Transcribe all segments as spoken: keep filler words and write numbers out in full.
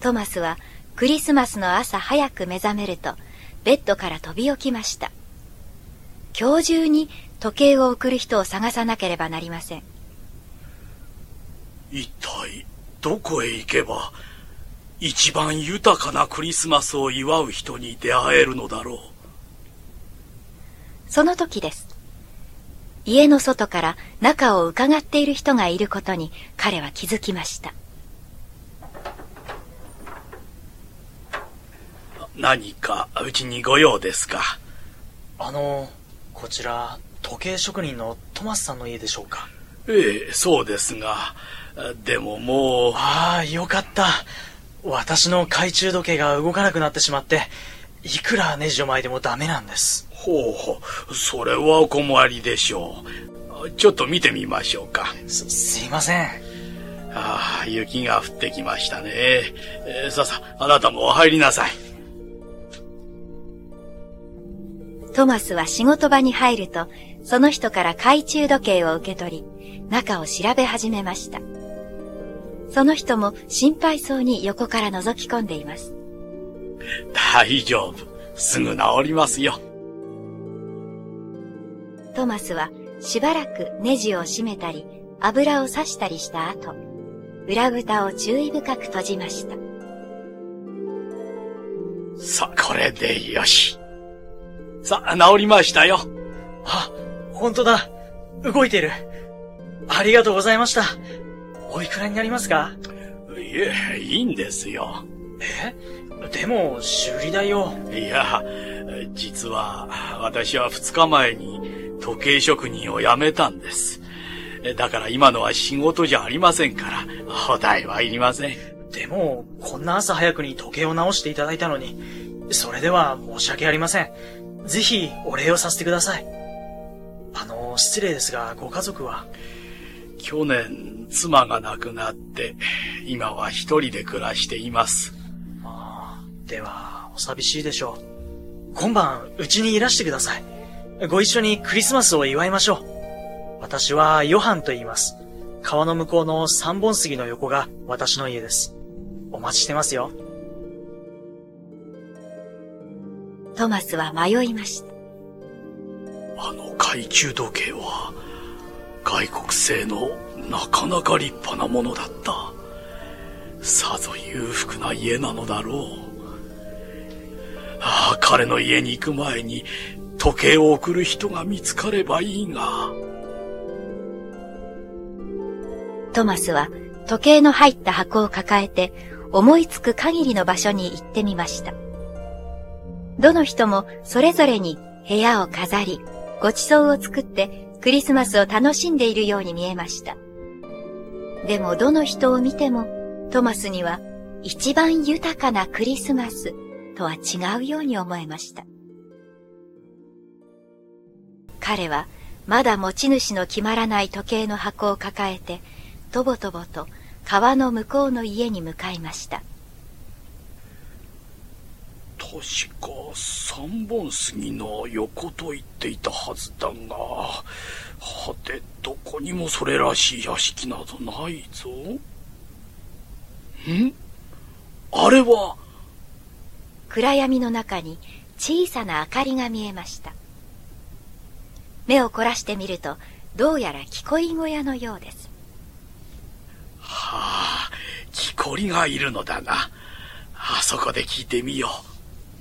トマスはクリスマスの朝早く目覚めるとベッドから飛び起きました。今日中に時計を送る人を探さなければなりません。 一体どこへ行けば一番豊かなクリスマスを祝う人に出会えるのだろう。 その時です。家の外から中を伺っている人がいることに彼は気づきました。 何かうちにご用ですか？ あの、こちら時計職人のトマスさんの家でしょうか？ ええ、そうですが、でももう。 ああ、よかった。私の懐中時計が動かなくなってしまって、いくらネジを巻いてもダメなんです。 ほうほう、それはお困りでしょう。ちょっと見てみましょうか。 す、すいません。 ああ、雪が降ってきましたね。えー、さあさあ、あなたも入りなさい。 トマスは仕事場に入ると、その人から懐中時計を受け取り、中を調べ始めました。その人も心配そうに横から覗き込んでいます。 大丈夫。すぐ治りますよ。 トマスはしばらくネジを締めたり、油を刺したりした後、裏蓋を注意深く閉じました。 さあ、これでよし。さあ、治りましたよ。 あ、本当だ。動いてる。ありがとうございました。おいくらになりますか？ いえ、いいんですよ。 え？でも、修理代を。 いや、実は、私は二日前に時計職人を辞めたんです。だから今のは仕事じゃありませんから、お代はいりません。 でも、こんな朝早くに時計を直していただいたのに、それでは申し訳ありません。ぜひ、お礼をさせてください。あの、失礼ですが、ご家族は？ 去年、妻が亡くなって、今は一人で暮らしています。 ああ、では、お寂しいでしょう。今晩、うちにいらしてください。ご一緒にクリスマスを祝いましょう。私はヨハンと言います。川の向こうの三本杉の横が私の家です。お待ちしてますよ。 トマスは迷いました。 あの懐中時計は外国製のなかなか立派なものだった。さぞ裕福な家なのだろう。ああ、彼の家に行く前に時計を送る人が見つかればいいが。 トマスは時計の入った箱を抱えて思いつく限りの場所に行ってみました。どの人もそれぞれに部屋を飾り、ごちそうを作ってクリスマスを楽しんでいるように見えました。でもどの人を見てもトマスには一番豊かなクリスマスとは違うように思えました。彼はまだ持ち主の決まらない時計の箱を抱えてとぼとぼと川の向こうの家に向かいました。 確か三本杉の横と言っていたはずだが、はてどこにもそれらしい屋敷などないぞ。ん？あれは。 暗闇の中に小さな明かりが見えました。目を凝らしてみるとどうやら木こり小屋のようです。 はあ、木こりがいるのだな。あそこで聞いてみよう。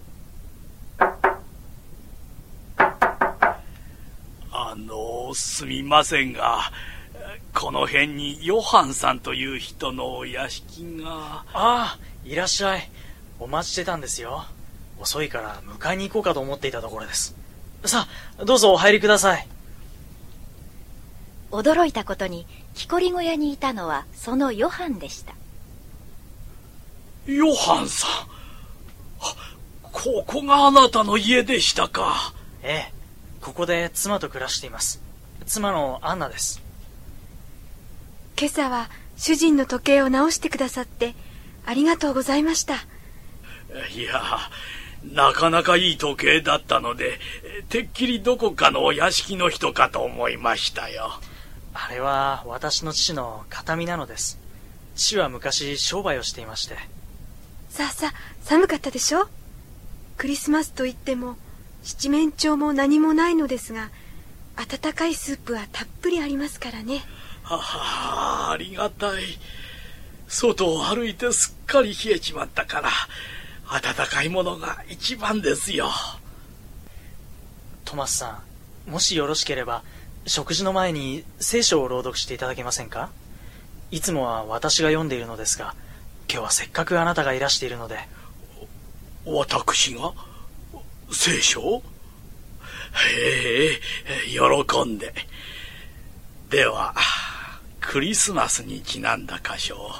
あの、すみませんが、この辺にヨハンさんという人のお屋敷が。 ああ、いらっしゃい。お待ちしてたんですよ。遅いから迎えに行こうかと思っていたところです。さあ、どうぞお入りください。 驚いたことに木こり小屋にいたのはそのヨハンでした。 ヨハンさん、ここがあなたの家でしたか。 ええ、ここで妻と暮らしています。妻のアンナです。 今朝は主人の時計を直してくださってありがとうございました。 いや、なかなかいい時計だったので、てっきりどこかのお屋敷の人かと思いましたよ。 あれは私の父の形見なのです。父は昔商売をしていまして。 さあさあ、寒かったでしょ。クリスマスといっても七面鳥も何もないのですが、温かいスープはたっぷりありますからね。 はは、ありがたい。外を歩いてすっかり冷えちまったから、温かいものが一番ですよ。 トマスさん、もしよろしければ食事の前に聖書を朗読していただけませんか？いつもは私が読んでいるのですが、今日はせっかくあなたがいらしているので。 私が聖書？へえ、喜んで。では、クリスマスにちなんだ箇所を。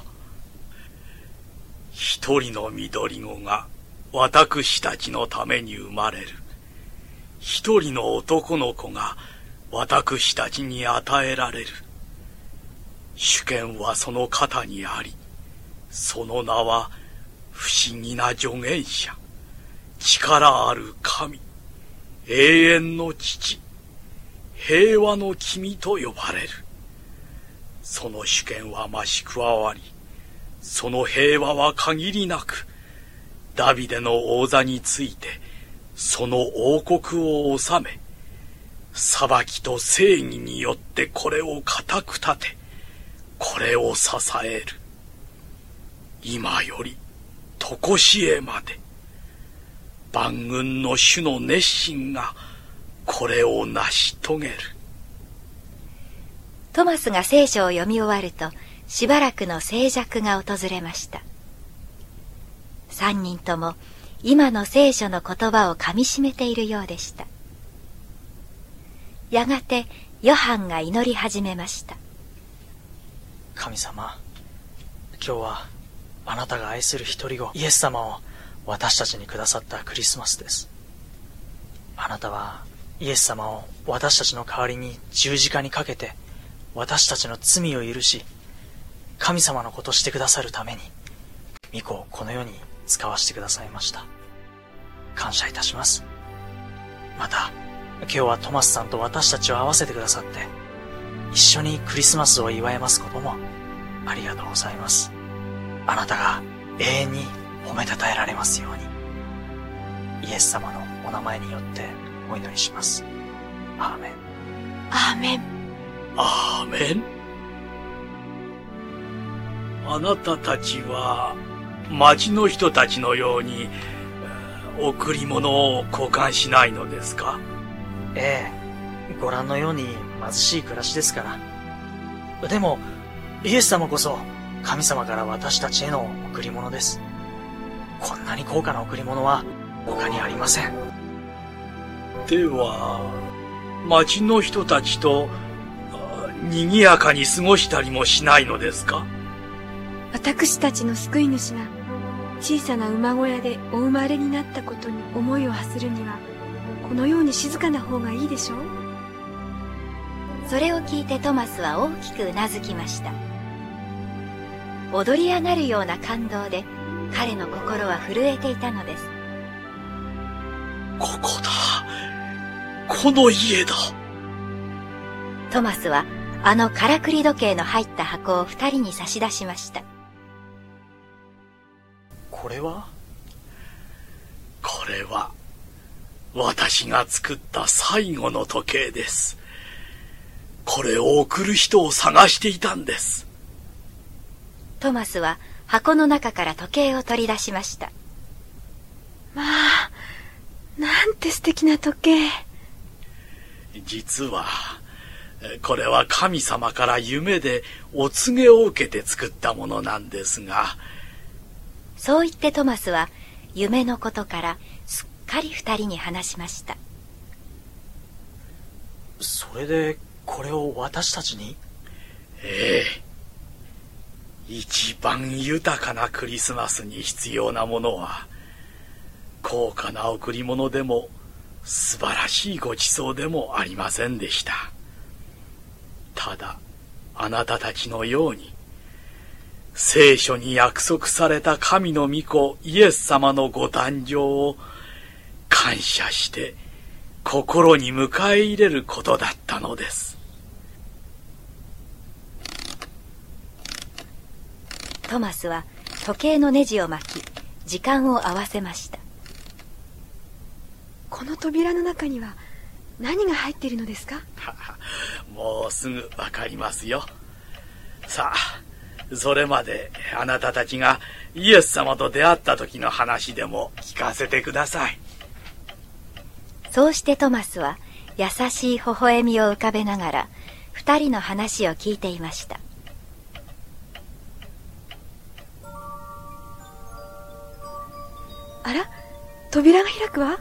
一人の緑子が私たちのために生まれる。一人の男の子が私たちに与えられる。主権はその肩にあり、その名は不思議な助言者、力ある神、永遠の父、平和の君と呼ばれる。その主権は増し加わり、その平和は限りなく、ダビデの王座について、その王国を治め、裁きと正義によってこれを固く立て、これを支える。今より、とこしえまで、万軍の主の熱心が、これを成し遂げる。 トマスが聖書を読み終わると、しばらくの静寂が訪れました。三人とも今の聖書の言葉をかみしめているようでした。やがてヨハンが祈り始めました。 神様、今日はあなたが愛する一人子イエス様を私たちにくださったクリスマスです。あなたはイエス様を私たちの代わりに十字架にかけて、私たちの罪を許し、神様のことしてくださるために御子をこの世に使わせてくださいました。感謝いたします。また今日はトマスさんと私たちを会わせてくださって、一緒にクリスマスを祝いますこともありがとうございます。あなたが永遠に褒めたたえられますように、イエス様のお名前によってお祈りします。アーメン。 アーメン。 アーメン。あなたたちは町の人たちのように贈り物を交換しないのですか？ ええ、ご覧のように貧しい暮らしですから。でもイエス様こそ神様から私たちへの贈り物です。こんなに高価な贈り物は他にありません。 では町の人たちと賑やかに過ごしたりもしないのですか？ 私たちの救い主が小さな馬小屋でお生まれになったことに思いを馳せるには、このように静かな方がいいでしょう。 それを聞いてトマスは大きくうなずきました。踊り上がるような感動で彼の心は震えていたのです。 ここだ。この家だ。 トマスはあのからくり時計の入った箱を二人に差し出しました。 これは？ これは私が作った最後の時計です。これを送る人を探していたんです。 トマスは箱の中から時計を取り出しました。 まあ、なんて素敵な時計。 実はこれは神様から夢でお告げを受けて作ったものなんですが。 そう言ってトマスは夢のことからすっかり二人に話しました。 それでこれを私たちに？ ええ。一番豊かなクリスマスに必要なものは、高価な贈り物でも素晴らしいごちそうでもありませんでした。ただあなたたちのように聖書に約束された神の御子イエス様のご誕生を感謝して心に迎え入れることだったのです。 トマスは時計のネジを巻き、 時間を合わせました。 この扉の中には何が入っているのですか？ もうすぐわかりますよ。さあ、それまであなたたちがイエス様と出会った時の話でも聞かせてください。 そうしてトマスは優しい微笑みを浮かべながら二人の話を聞いていました。 あら、扉が開くわ。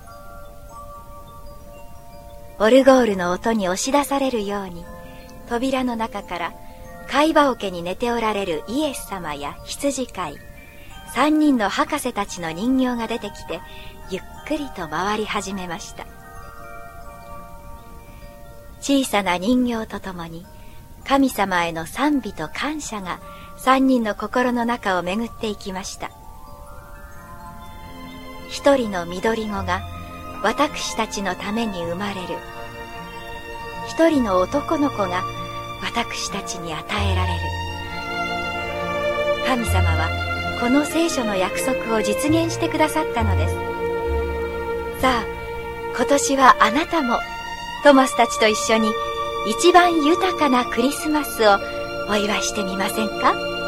オルゴールの音に押し出されるように、扉の中から貝羽桶に寝ておられるイエス様や羊飼い、三人の博士たちの人形が出てきて、ゆっくりと回り始めました。小さな人形とともに、神様への賛美と感謝が三人の心の中を巡っていきました。一人の緑子が私たちのために生まれる。一人の男の子が私たちに与えられる。神様はこの聖書の約束を実現してくださったのです。さあ、今年はあなたもトマスたちと一緒に一番豊かなクリスマスをお祝いしてみませんか？